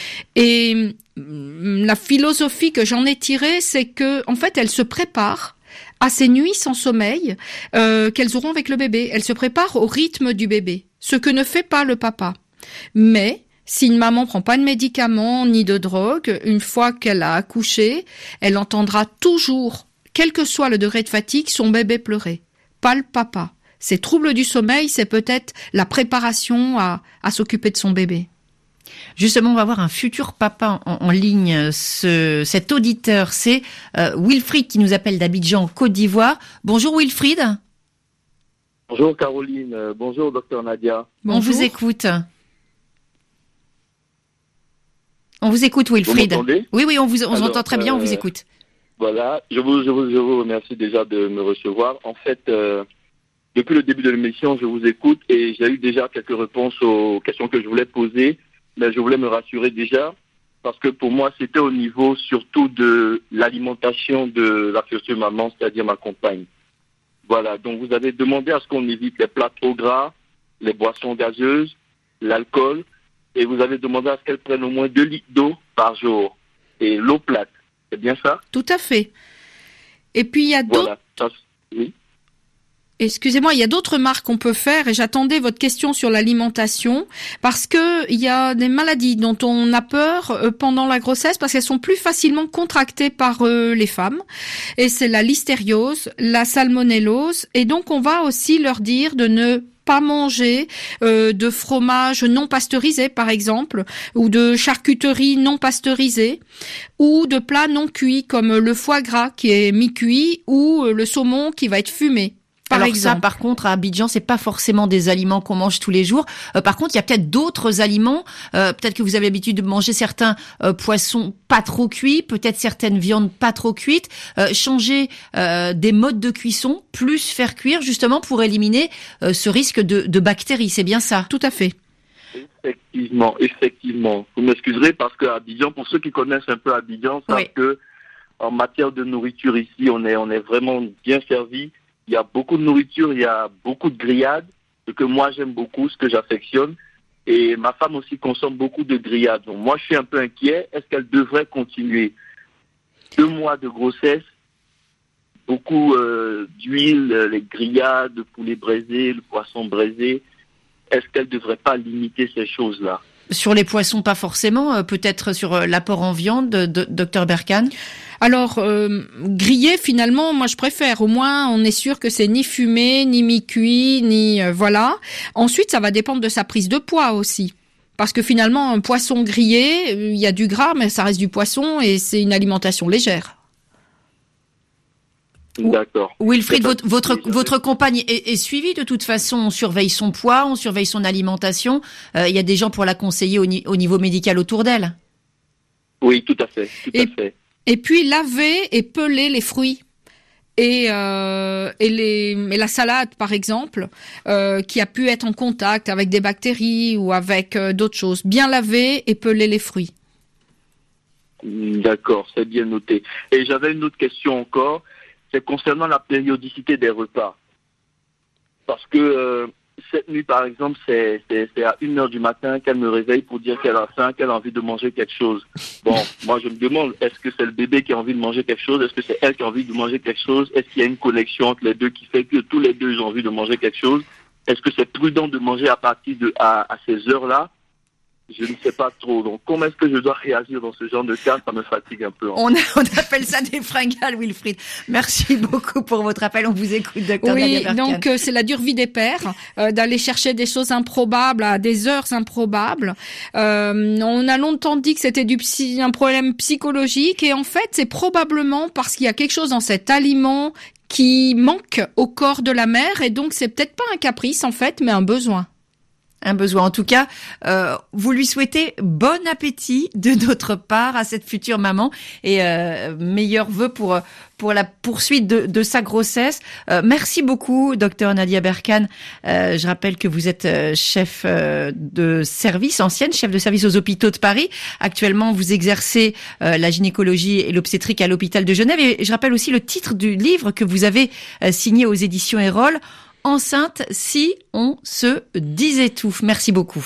Et la philosophie que j'en ai tirée, c'est que, en fait, elles se préparent à ces nuits sans sommeil euh, qu'elles auront avec le bébé. Elles se préparent au rythme du bébé, ce que ne fait pas le papa. Mais si une maman prend pas de médicaments ni de drogue, une fois qu'elle a accouché, elle entendra toujours, quel que soit le degré de fatigue, son bébé pleurer, pas le papa. Ces troubles du sommeil, c'est peut-être la préparation à, à s'occuper de son bébé. Justement, on va voir un futur papa en, en ligne. Ce, cet auditeur, c'est euh, Wilfried qui nous appelle d'Abidjan, Côte d'Ivoire. Bonjour Wilfried. Bonjour Caroline, euh, bonjour docteur Nadia. Bonjour. On vous écoute. On vous écoute Wilfried. Vous m'entendez ? Oui, oui, on vous on Alors, entend très bien, euh, on vous écoute. Voilà, je vous, je, vous, je vous remercie déjà de me recevoir. En fait, euh, depuis le début de l'émission, je vous écoute et j'ai eu déjà quelques réponses aux questions que je voulais poser. Mais je voulais me rassurer déjà, parce que pour moi, c'était au niveau surtout de l'alimentation de la future maman, c'est-à-dire ma compagne. Voilà, donc vous avez demandé à ce qu'on évite les plats trop gras, les boissons gazeuses, l'alcool, et vous avez demandé à ce qu'elle prenne au moins deux litres d'eau par jour. Et l'eau plate, c'est bien ça ? Tout à fait. Et puis il y a d'autres... Voilà, ça, oui. Excusez-moi, il y a d'autres remarques qu'on peut faire et j'attendais votre question sur l'alimentation parce que il y a des maladies dont on a peur pendant la grossesse parce qu'elles sont plus facilement contractées par euh, les femmes et c'est la listériose, la salmonellose et donc on va aussi leur dire de ne pas manger euh, de fromage non pasteurisé par exemple ou de charcuterie non pasteurisée ou de plats non cuits comme le foie gras qui est mi-cuit ou le saumon qui va être fumé. Par Alors exemple. ça, par contre, à Abidjan, c'est pas forcément des aliments qu'on mange tous les jours. Euh, par contre, il y a peut-être d'autres aliments. Euh, peut-être que vous avez l'habitude de manger certains euh, poissons pas trop cuits, peut-être certaines viandes pas trop cuites. Euh, changer euh, des modes de cuisson, plus faire cuire, justement pour éliminer euh, ce risque de, de bactéries. C'est bien ça? Tout à fait. Effectivement, effectivement. Vous m'excuserez parce qu'à Abidjan, pour ceux qui connaissent un peu Abidjan, savent Oui. que en matière de nourriture ici, on est, on est vraiment bien servi. Il y a beaucoup de nourriture, il y a beaucoup de grillades, ce que moi j'aime beaucoup, ce que j'affectionne. Et ma femme aussi consomme beaucoup de grillades. Donc moi je suis un peu inquiet. Est-ce qu'elle devrait continuer? Deux mois de grossesse, beaucoup euh, d'huile, les grillades, le poulet braisé, le poisson braisé. Est-ce qu'elle ne devrait pas limiter ces choses-là? Sur les poissons, pas forcément. Euh, peut-être sur euh, l'apport en viande, de, de, docteur Berkane. Alors, euh, grillé, finalement, moi je préfère. Au moins, on est sûr que c'est ni fumé, ni mi-cuit, ni euh, voilà. Ensuite, ça va dépendre de sa prise de poids aussi. Parce que finalement, un poisson grillé, il y a du gras, mais ça reste du poisson et c'est une alimentation légère. D'accord. Wilfried, votre, votre, votre compagne est, est suivie de toute façon. On surveille son poids, on surveille son alimentation. Euh, il y a des gens pour la conseiller au, ni- au niveau médical autour d'elle. Oui, tout à fait. Tout Et- à fait. Et puis laver et peler les fruits. Et, euh, et, les, et la salade, par exemple, euh, qui a pu être en contact avec des bactéries ou avec euh, d'autres choses. Bien laver et peler les fruits. D'accord, c'est bien noté. Et j'avais une autre question encore, c'est concernant la périodicité des repas. Parce que euh, cette nuit, par exemple, c'est, c'est, c'est à une heure du matin qu'elle me réveille pour dire qu'elle a faim, qu'elle a envie de manger quelque chose. Bon, moi je me demande, est-ce que c'est le bébé qui a envie de manger quelque chose? Est-ce que c'est elle qui a envie de manger quelque chose? Est-ce qu'il y a une connexion entre les deux qui fait que tous les deux ils ont envie de manger quelque chose? Est-ce que c'est prudent de manger à partir de à, à ces heures-là? Je ne sais pas trop. Donc, comment est-ce que je dois réagir dans ce genre de cas? Ça me fatigue un peu. On, a, on appelle ça des fringales, Wilfried. Merci beaucoup pour votre appel. On vous écoute, docteur Nadia Oui, Berkane. donc euh, c'est la dure vie des pères, euh, d'aller chercher des choses improbables à des heures improbables. Euh, on a longtemps dit que c'était du psy, un problème psychologique et en fait c'est probablement parce qu'il y a quelque chose dans cet aliment qui manque au corps de la mère et donc c'est peut-être pas un caprice en fait, mais un besoin. Un besoin. En tout cas, euh, vous lui souhaitez bon appétit de notre part à cette future maman et euh, meilleurs vœux pour pour la poursuite de, de sa grossesse. Euh, merci beaucoup, docteur Nadia Berkane. Euh, je rappelle que vous êtes euh, chef euh, de service, ancienne chef de service aux hôpitaux de Paris. Actuellement, vous exercez euh, la gynécologie et l'obstétrique à l'hôpital de Genève. Et je rappelle aussi le titre du livre que vous avez euh, signé aux éditions Erol. Enceinte si on se disait tout. Merci beaucoup.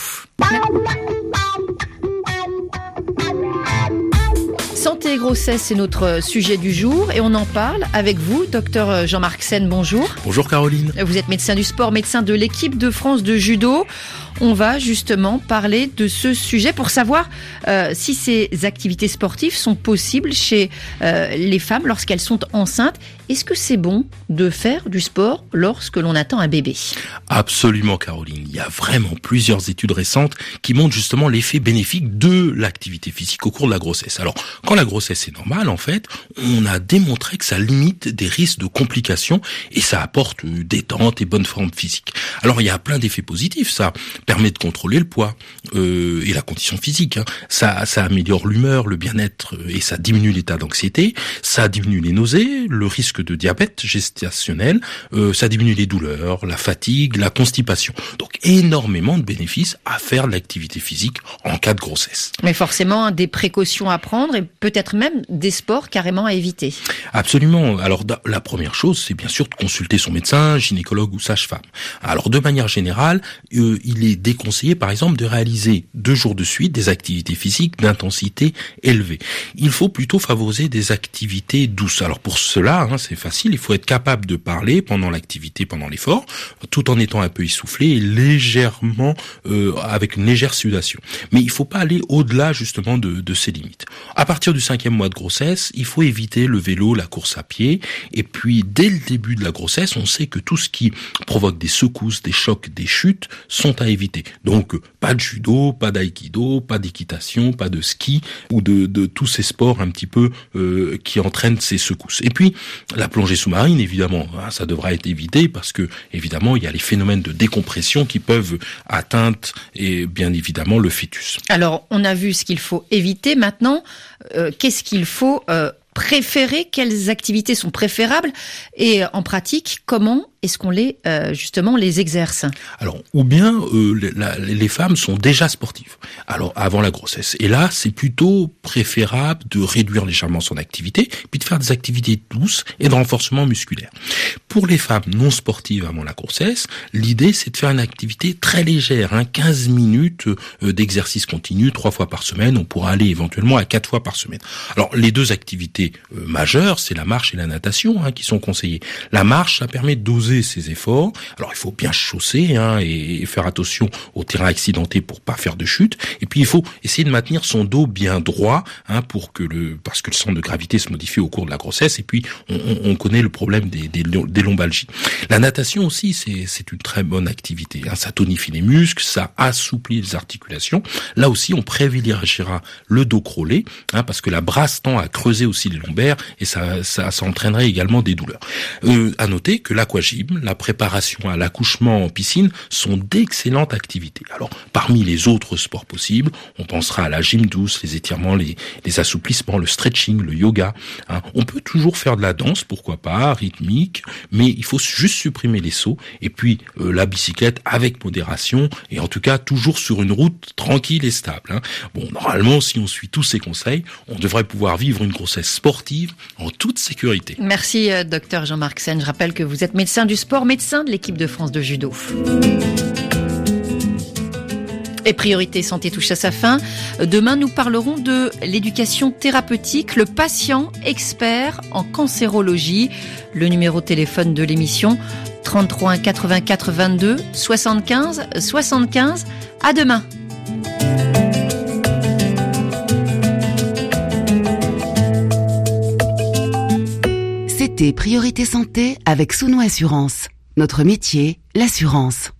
Santé et grossesse, c'est notre sujet du jour et on en parle avec vous, docteur Jean-Marc Sen, bonjour. Bonjour Caroline. Vous êtes médecin du sport, médecin de l'équipe de France de judo. On va justement parler de ce sujet pour savoir euh, si ces activités sportives sont possibles chez euh, les femmes lorsqu'elles sont enceintes. Est-ce que c'est bon de faire du sport lorsque l'on attend un bébé? Absolument Caroline. Il y a vraiment plusieurs études récentes qui montrent justement l'effet bénéfique de l'activité physique au cours de la grossesse. Alors, quand la grossesse est normale, en fait, on a démontré que ça limite des risques de complications et ça apporte détente et bonne forme physique. Alors, il y a plein d'effets positifs. Ça permet de contrôler le poids euh, et la condition physique. Hein. Ça, ça améliore l'humeur, le bien-être et ça diminue l'état d'anxiété. Ça diminue les nausées, le risque de diabète gestationnel. Euh, ça diminue les douleurs, la fatigue, la constipation. Donc énormément de bénéfices à faire de l'activité physique en cas de grossesse. Mais forcément, des précautions à prendre et peut-être même des sports carrément à éviter. Absolument. Alors la première chose, c'est bien sûr de consulter son médecin, gynécologue ou sage-femme. Alors de manière générale, euh, il est déconseillé par exemple de réaliser deux jours de suite des activités physiques d'intensité élevée. Il faut plutôt favoriser des activités douces. Alors pour cela, hein, c'est facile, il faut être capable de parler pendant l'activité, pendant l'effort, tout en étant un peu essoufflé et légèrement euh, avec une légère sudation. Mais il faut pas aller au-delà justement de, de ces limites. À partir du cinquième mois de grossesse, il faut éviter le vélo, la course à pied. Et puis dès le début de la grossesse, on sait que tout ce qui provoque des secousses, des chocs, des chutes sont à éviter activité. Donc, pas de judo, pas d'aïkido, pas d'équitation, pas de ski ou de, de tous ces sports un petit peu euh, qui entraînent ces secousses. Et puis, la plongée sous-marine, évidemment, hein, ça devra être évité parce que, évidemment, il y a les phénomènes de décompression qui peuvent atteindre, et bien évidemment, le fœtus. Alors, on a vu ce qu'il faut éviter. Maintenant, euh, qu'est-ce qu'il faut euh, préférer? Quelles activités sont préférables? Et en pratique, comment est-ce qu'on les euh, justement les exerce? Alors, ou bien euh, les, la, les femmes sont déjà sportives. Alors, avant la grossesse. Et là, c'est plutôt préférable de réduire légèrement son activité, puis de faire des activités douces et de renforcement musculaire. Pour les femmes non sportives avant la grossesse, l'idée c'est de faire une activité très légère, hein, quinze minutes euh, d'exercice continu, trois fois par semaine. On pourra aller éventuellement à quatre fois par semaine. Alors, les deux activités euh, majeures, c'est la marche et la natation, hein, qui sont conseillées. La marche, ça permet de doser ses efforts. Alors, il faut bien chausser, hein, et, et faire attention au terrain accidenté pour pas faire de chute. Et puis, il faut essayer de maintenir son dos bien droit, hein, pour que le, parce que le centre de gravité se modifie au cours de la grossesse. Et puis, on, on connaît le problème des, des, des lombalgies. La natation aussi, c'est, c'est une très bonne activité, hein. Ça tonifie les muscles, ça assouplit les articulations. Là aussi, on privilégiera le dos crawlé, hein, parce que la brasse tend à creuser aussi les lombaires et ça, ça, ça entraînerait également des douleurs. Euh, à noter que l'aquagym, la préparation à l'accouchement en piscine sont d'excellentes activités. Alors, parmi les autres sports possibles, on pensera à la gym douce, les étirements, les, les assouplissements, le stretching, le yoga, hein. On peut toujours faire de la danse, pourquoi pas, rythmique, mais il faut juste supprimer les sauts et puis euh, la bicyclette avec modération et en tout cas toujours sur une route tranquille et stable, hein. Bon, normalement, si on suit tous ces conseils, on devrait pouvoir vivre une grossesse sportive en toute sécurité. Merci, euh, docteur Jean-Marc Sen. Je rappelle que vous êtes médecin du sport, médecin de l'équipe de France de judo. Et Priorité Santé touche à sa fin. Demain, nous parlerons de l'éducation thérapeutique, le patient expert en cancérologie. Le numéro de téléphone de l'émission, trente-trois un quatre-vingt-quatre vingt-deux soixante-quinze soixante-quinze. À demain. C'était Priorité Santé avec Souno Assurance. Notre métier, l'assurance.